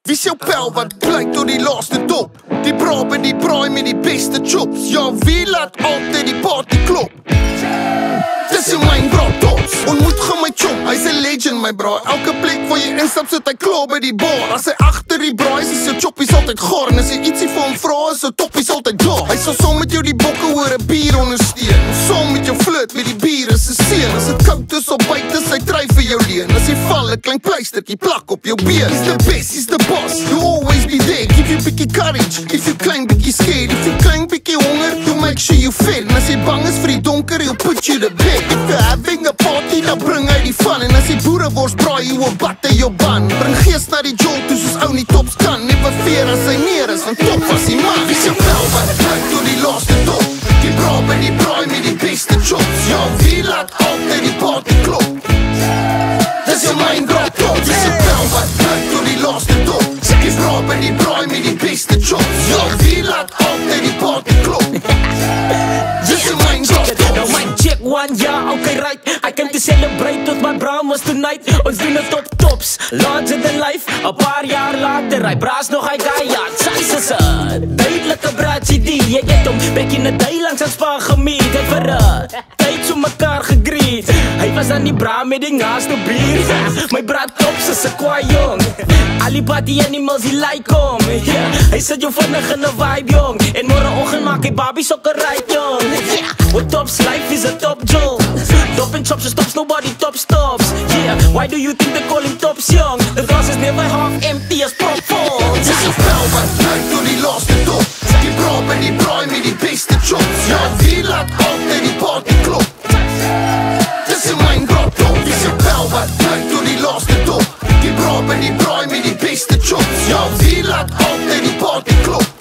Wie is jou pel wat blyk tot die laaste dop? Die bra by die braai met die beste chops. Ja, wie laat altyd die party klop? Dis jou myn bra tots. Ontmoet gaan my chop, hy's 'n legend my bra. Elke plek waar jy instap sit hy klaar by die bar. As hy agter die braai is sy choppies altyd gaar. En as jy ietsie vir hom vra is sy toppies altyd klaar. Hy sal saam met jou die bokke oor 'n bier ondersteun. Saam met jou flirt met die bier is 'n seën. As dit koud is op buite sy try vir jou leen. As jy val 'n klein pleistertjie plak op jou been. He's the best, he's the boss, he'll always be there. Give you bietjie courage, if you klein bietjie scared. If you klein bietjie honger, he'll make sure you fed. En as jy bang is vir die donker, he'll put you to bed. If you're having a party, dan bring hy die fun. En as jy boerewors braai, jy wil batte jou ban. Bring gees na die jol toe soos ou nie tops kan. Never fear as hy neer is, want top was die man. Wie is jou pel wat blyk tot die laaste top? Die bra by die braai met die beste chops. Ja, wie laat altyd die party klop? Dis jou myn bra tot. Wie is jou pel wat blyk tot die laaste top? Die bra by die braai met die beste chops. Ja, wie laat altyd die party klop? Dis jou myn bra tot. Now mic check one, yeah, okay right. I came to celebrate with my braamers tonight. Ons doen het op tops, larger than life. Een paar jaar later, hy braas nog hy guy, ja, size is een duidelijke braadje die. Jy het om back in the day langs aan Spa gemeet. Hy vir tyd so mekaar gegreet. Hy was dan die braam met die naaste bier. My braad tops is een kwaai jong. Al die party animals die like om, yeah. Hy sit jou vinnig in 'n vibe jong. En morgenoggend maak hy Barbie sokker right jong, yeah. With tops, life is a top job. Top and chops, stops, nobody top stops. Yeah, why do you think they call him tops young? The glass is never half empty as prop full. Dis jou pel wat blyk tot die laaste top. Die bra by die braai met die beste chops. Ja, wie laat altyd die party klop? Dis jou myn bra tot. Dis jou pel wat blyk tot die laaste top. Die bra by die braai met die beste chops. Ja, wie laat altyd die party klop?